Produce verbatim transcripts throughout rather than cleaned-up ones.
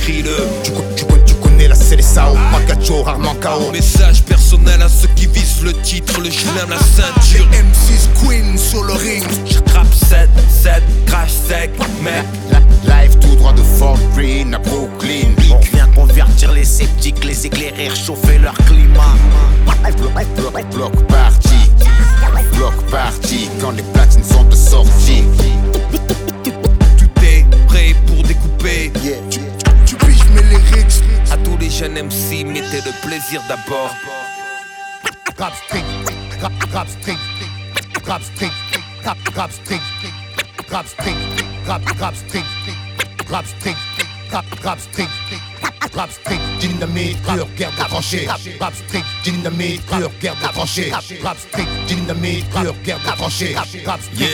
écris-le. Tu, tu, tu connais la C L S A O, pas Gacho, rarement K O. Message personnel à ceux qui visent le titre, le chelem, la ceinture. M six Queen sur le ring. Je crappe sept, sept, crash sec, mec. Live tout droit de Fort Greene à Brooklyn. On vient convertir les sceptiques, les éclairer, réchauffer leur climat. Bloc party, bloc party, quand les platines sont de sortie. Tout est prêt pour découper. Yeah. Tu, tu piges mes lyrics. À tous les jeunes M C, mettez le plaisir d'abord. Rap street, rap, rap street, rap street, rap, rap street, rap street, rap, rap street, rap street, rap, rap street, rap street, dynamite, pure guerre de tranchées. Rap street, dynamite, pure guerre de tranchées. Rap street, dynamite, pure guerre de tranchées. Rap street,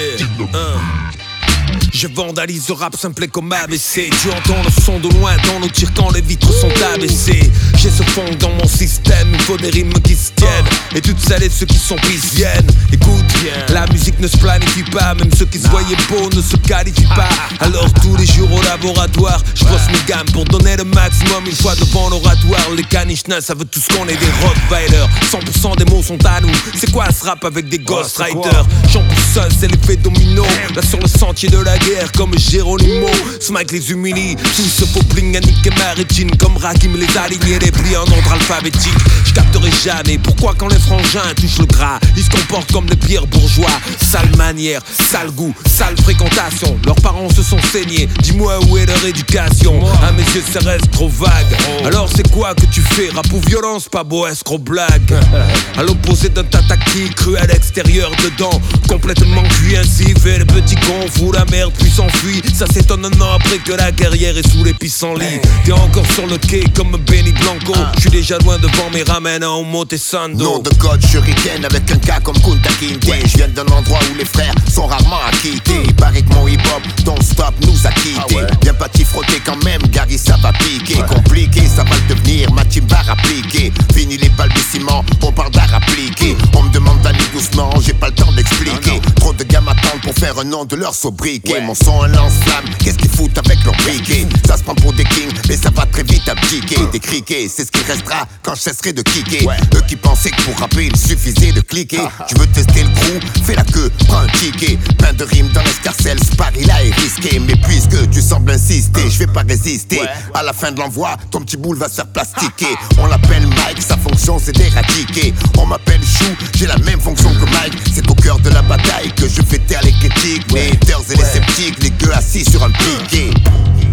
Je vandalise le rap simple comme A B C. Tu entends le son de loin dans nos tirs quand les vitres sont abaissées. J'ai ce fond dans mon système, il faut des rimes qui se tiennent. Et toutes celles et ceux qui sont prises viennent. Écoute, la musique ne se planifie pas, même ceux qui se voyaient beaux ne se qualifient pas. Alors tous les jours au laboratoire, je brosse mes gammes pour donner le maximum. Une fois devant l'oratoire, les caniches savent tous qu'on est des Rottweilers. cent pour cent des mots sont à nous. C'est quoi ce rap avec des ghostwriters? J'en pousse seul, c'est l'effet domino. Là sur le sentier de la guerre comme Geronimo. Smike les humilie, tout se faux bling à niquer Maritine. Comme Rakim les alignés, les plis en ordre alphabétique. Je capterai jamais pourquoi quand les frangins touchent le gras, ils se comportent comme des pires bourgeois. Sale manière, sale goût, sale fréquentation. Leurs parents se sont saignés, dis-moi où est leur éducation. À mes yeux ça reste trop vague. Alors c'est quoi que tu fais? Rap ou violence, pas beau escroc blague. À l'opposé d'un tataki cru à l'extérieur dedans. Complètement cuit ainsi, fait le petit con, fout la merde puis s'enfuit. Ça s'étonne un an après que la guerrière est sous les pissenlits. T'es encore sur le quai comme Benny Blanco. J'suis déjà loin devant mes ramen en Montesando. Nom de code shuriken avec un cas comme Kunta Kinte. Je viens d'un endroit où les frères sont rarement acquittés. Il paraît que mon hip-hop, don't stop, nous a quittés. Viens pas t'y frotter quand même, Gary ça va piquer. Compliqué, ça va le devenir, ma team va rappliquer. Fini les balbutiements, on parle d'art appliqué. On me demande d'aller doucement, j'ai pas le temps d'expliquer. Trop de gars m'attendent pour faire un nom de leur sobriquet. Mon son un lance-flamme, qu'est-ce qu'ils foutent avec leur briquet? Ça se prend pour des kings, mais ça va très vite abdiquer. Des criquets, c'est ce qui restera quand je cesserai de kicker. Eux qui pensaient que pour rapper il suffisait de cliquer. Tu veux tester le crew, fais la queue, prends un ticket. Plein de rimes dans l'escarcelle, ce pari-là est risqué. Mais puisque tu sembles insister, je vais pas résister. À la fin de l'envoi, ton petit boule va se faire plastiquer. On l'appelle Mike, sa fonction c'est d'éradiquer. On m'appelle Chou, j'ai la même fonction que Mike. C'est au cœur de la bataille que je fais taire les critiques. Les haters et les sceptiques, les gueux assis sur un piquet.